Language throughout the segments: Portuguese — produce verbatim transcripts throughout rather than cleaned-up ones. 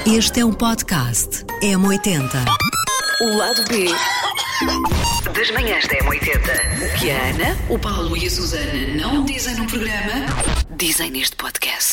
Este é um podcast M oitenta. O lado B das manhãs da M oitenta. O que a Ana, o Paulo e a Susana não dizem no programa, dizem neste podcast.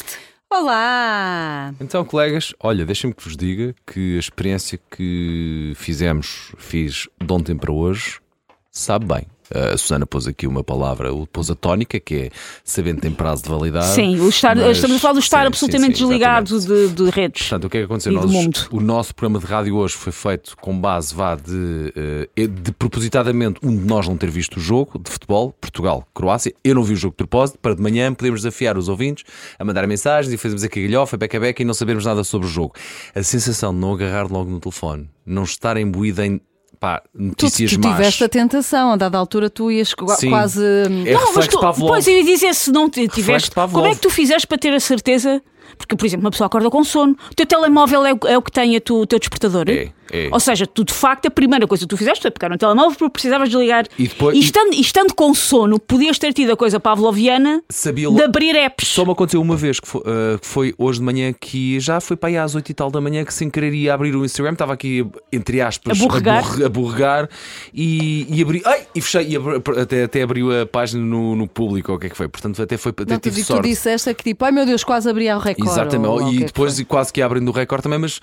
Olá! Então, colegas, olha, deixem-me que vos diga que a experiência que fizemos, fiz de ontem para hoje, sabe bem. A Susana pôs aqui uma palavra, pôs a tónica, que é sabendo que tem prazo de validade. Sim, o estar, mas, estamos a falar do estar sim, absolutamente sim, sim, desligado de, de redes. Portanto, o que é que aconteceu? E do Nós, mundo. o nosso programa de rádio hoje foi feito com base vá, de, de, de propositadamente um de nós não ter visto o jogo de futebol, Portugal-Croácia. Eu não vi o jogo de propósito, para de manhã podemos desafiar os ouvintes a mandar mensagens e fazermos aqui a galhofa, beca-beca e não sabermos nada sobre o jogo. A sensação de não agarrar logo no telefone, não estar imbuído em Pá, notícias tu, tu más. tiveste a tentação, a dada altura tu ias Sim, quase. é não, reflexo tu, Pavlov. Pois eu ia dizer, se não tiveste, Pavlov. como é que tu fizeste para ter a certeza? Porque, por exemplo, uma pessoa acorda com sono, o teu telemóvel é o, é o que tem a tu, o teu despertador. É, é. Ou seja, tu de facto a primeira coisa que tu fizeste foi pegar no telemóvel porque precisavas desligar. E depois- e, estando, e estando com sono, podias ter tido a coisa pavloviana Sabia de lo- abrir apps. Só me aconteceu uma vez, que foi, uh, que foi hoje de manhã, que já foi para aí às oito e tal da manhã, que sem querer ia abrir o Instagram, estava aqui, entre aspas, A borregar. a, borre- a borregar e, e abri, ai, e fechei, e abri, até, até abriu a página no, no público, ou o que é que foi, portanto até foi, até Não, tu, tive tu sorte. disseste é que tipo, ai meu Deus, quase abria o recorde. Exatamente, ou- ou o que e é que depois foi? quase que abrem do recorde também, mas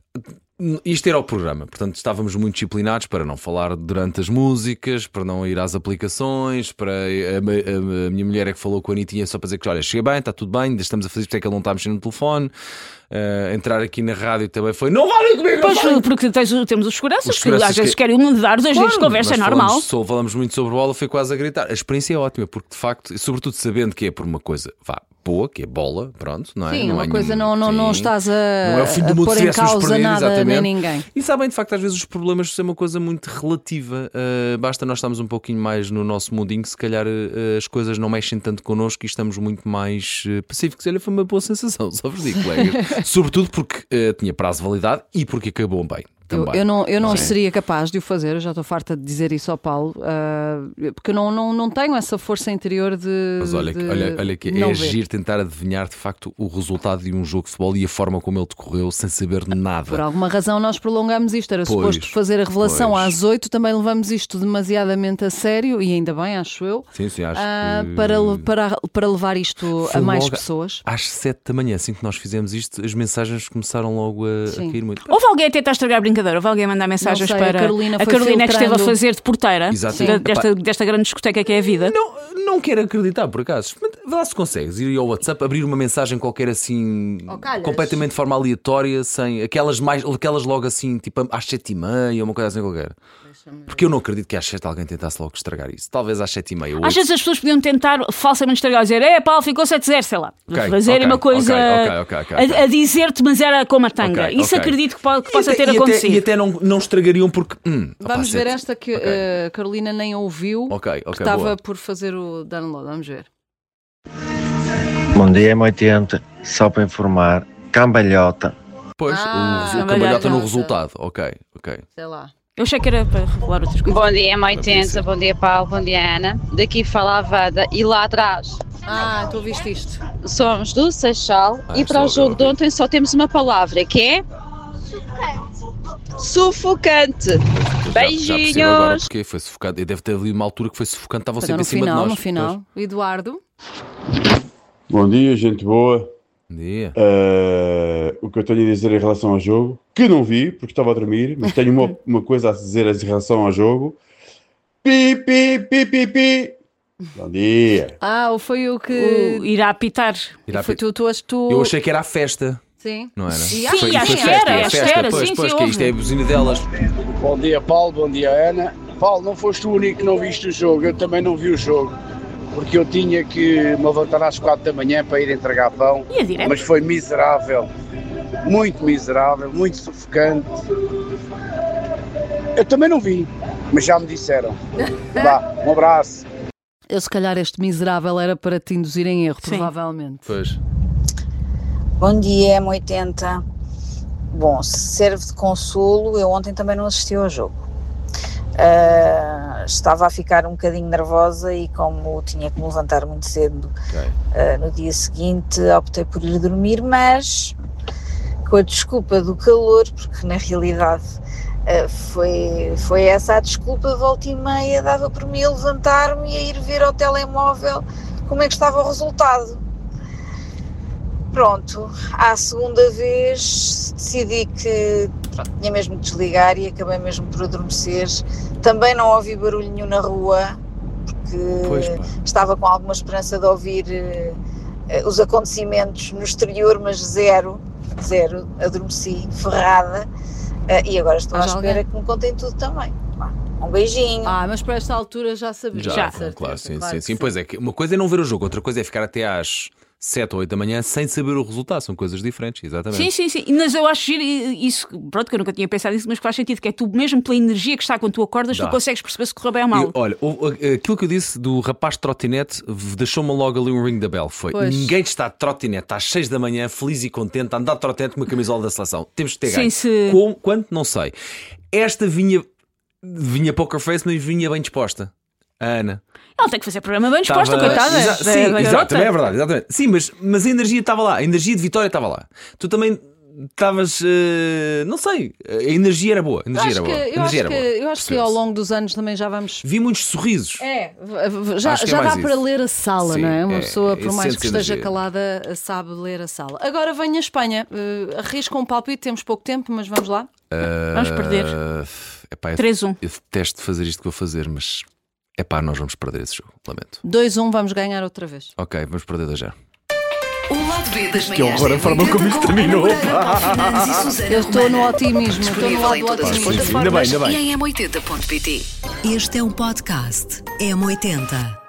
isto era o programa, portanto estávamos muito disciplinados para não falar durante as músicas, para não ir às aplicações, para a, a- a minha mulher é que falou com a Anitinha só para dizer que olha, cheguei bem, está tudo bem, estamos a fazer isto, é que ele não está a mexer no telefone. Uh, entrar aqui na rádio também foi não valem comigo, não Pois, valem! porque tens, temos os seguranças, Os que seguranças às vezes que- querem um dar dois dias de conversa, é Nós normal. Falamos, só falamos muito sobre bola, foi quase a gritar. A experiência é ótima, porque de facto, sobretudo sabendo que é por uma coisa vá, boa, que é bola, pronto, não é? Sim, não uma é coisa nenhum- não, não, não sim. estás a, Não é o fim do a mundo pôr se em tivéssemos causa perdido, nada exatamente. nem ninguém. E sabem, de facto, às vezes os problemas são uma coisa muito relativa. Uh, basta nós estarmos um pouquinho mais no nosso mundinho, se calhar uh, as coisas não mexem tanto connosco e estamos muito mais uh, pacíficos. Olha, foi uma boa sensação, só vos digo, colegas. Sobretudo porque uh, tinha prazo de validade e porque acabou bem. Eu, Também. eu não, eu não Sim. seria capaz de o fazer, eu já estou farta de dizer isso ao Paulo, uh, porque eu não, não, não tenho essa força interior de. Mas olha, de olha, olha que não é ver. agir, tentar adivinhar de facto o resultado de um jogo de futebol e a forma como ele decorreu sem saber nada. Por alguma razão nós prolongamos isto, era Pois, suposto fazer a revelação pois. às oito, também levamos isto demasiadamente a sério, e ainda bem, acho eu, Sim, sim, acho uh, que... para, para, para levar isto Foi a mais logo pessoas. Às sete da manhã, assim que nós fizemos isto, as mensagens começaram logo a, a Sim. cair muito. Houve alguém a tentar estragar a brincadeira? Houve alguém a mandar mensagens mensagens sei, a para Carolina a foi Carolina que esteve a filtrando. fazer de porteira Sim. da- desta, Epá. desta grande discoteca que é a vida. Não, não quero acreditar, por acaso. Mas vê lá se consegues ir ao WhatsApp, abrir uma mensagem qualquer assim, Oh, calhas. completamente de forma aleatória, sem aquelas, mais, aquelas logo assim, tipo às sete e meia, uma coisa assim qualquer. Porque eu não acredito que às sete alguém tentasse logo estragar isso. Talvez às sete e meia. Às vezes as pessoas podiam tentar falsamente estragar, dizer, é Paulo, ficou sete a zero, sei lá. Ok, Fazerem ok, uma coisa ok, ok, ok, ok. a, a dizer-te, mas era como a tanga. Ok, Isso ok. acredito que, pode, que E possa até- ter e acontecido. Até, e até não, não estragariam porque. Hum, Vamos opá, ver sete. esta que Ok. a Carolina nem ouviu, Ok, ok, que estava boa. por fazer o download. Vamos ver. Bom dia, M oitenta. Só para informar, cambalhota. Pois, Ah, o, o cambalhota. cambalhota no resultado. Ok, ok. Sei lá. Eu achei que era para revelar outras coisas. Bom dia, M oitenta, bom dia, Paulo, bom dia, Ana. Daqui fala a Wanda e lá atrás Ah, tu ouviste isto. somos do Seixal Ah, e para o estou a jogo de ver. ontem só temos uma palavra que é sufocante. Já- Já percebo agora Beijinhos. porque foi sufocado. E deve ter ali uma altura que foi sufocante, estavam Então, sempre no em cima final, de nós. no final. Eduardo. Bom dia, gente boa. Bom dia. Uh, o que eu tenho a dizer em relação ao jogo, que não vi, porque estava a dormir, mas tenho uma, uma coisa a dizer em relação ao jogo. Pi, pi, pi, pi, pi. Bom dia. Ah, ou foi o que O- irá apitar. Irá Foi apitar. tu, tu, tu, tu... Eu achei que era a festa, Sim. não era? Sim, Foi- sim, foi acho que festa, era, é acho que festa, era, pois, sim, pois, sim, que isto é a houve. buzina delas. Bom dia, Paulo. Bom dia, Ana. Paulo, não foste o único que não viste o jogo. Eu também não vi o jogo. Porque eu tinha que me levantar às quatro da manhã para ir entregar pão. E a direto? Mas foi miserável. Muito miserável, muito sufocante. Eu também não vi, mas já me disseram. Vá, um abraço. Eu, se calhar, este miserável era para te induzir em erro, Sim. provavelmente. Pois. Bom dia, M oitenta. Bom, se serve de consolo, eu ontem também não assisti ao jogo. Uh, estava a ficar um bocadinho nervosa e como tinha que me levantar muito cedo Ok. uh, no dia seguinte, optei por ir dormir, mas com a desculpa do calor, porque na realidade uh, foi, foi essa a desculpa. De volta e meia dava por mim a levantar-me e a ir ver ao telemóvel como é que estava o resultado. Pronto, à segunda vez decidi que pronto, tinha mesmo que desligar e acabei mesmo por adormecer. Também não ouvi barulho nenhum na rua, porque Pois, pá. estava com alguma esperança de ouvir uh, os acontecimentos no exterior, mas zero, zero, adormeci, ferrada, uh, e agora estou Mas à espera alguém? que me contem tudo também. Vá, um beijinho. Ah, mas para esta altura já sabia. Já, Já, claro, certeza, claro, sim, claro sim, que sim. Pois é, que uma coisa é não ver o jogo, outra coisa é ficar até às sete ou oito da manhã sem saber o resultado. São coisas diferentes, exatamente. Sim, sim, sim. Mas eu acho giro isso, pronto, que eu nunca tinha pensado nisso, mas que faz sentido, que é tu, mesmo pela energia que está quando tu acordas, Dá. tu consegues perceber se correu bem ou mal. Eu- olha, o- o- aquilo que eu disse do rapaz de trotinete deixou-me logo ali um ring da bell. Foi Pois. ninguém está de trotinete às seis da manhã, feliz e contente, a andar de trotinete com uma camisola da seleção. Temos de ter Sim, ganho. se- Com, quanto? Não sei. Esta vinha, vinha poker face, mas vinha bem disposta. A Ana. Ela tem que fazer programa bem disposta, Estava- coitada. Exa- da- Sim, da exato, garota. também é verdade, exatamente. Sim, mas, mas a energia estava lá, a energia de vitória estava lá. Tu também estavas, eh, não sei, a energia era boa. A Eu energia acho era que, boa. a eu energia acho era que, boa. eu acho que Percebeu-se. ao longo dos anos também já vamos. Vi muitos sorrisos. É, v- v- já, Acho que é já dá mais para isso. ler a sala, Sim, não é? Uma é- pessoa, é- por mais que sente-se esteja energia. calada, sabe ler a sala. Agora vem a Espanha. Uh, arrisca um palpite, temos pouco tempo, mas vamos lá. Vamos perder. Uh, epá, eu- três a um. Eu detesto fazer isto que vou fazer, mas é pá, nós vamos perder esse jogo, lamento. dois a um, vamos ganhar outra vez. Ok, vamos perder dois a zero. O lado B das Que manhãs horror a da forma como oitenta isto com terminou. Ana Moreira, Paulo Fernandes e Susana Eu estou no Romana. otimismo, estou no Disponível lado em do todas as otimismo. Sim, sim, ainda bem, plataformas ainda bem. e em m oitenta ponto pt. Este é um podcast M oitenta.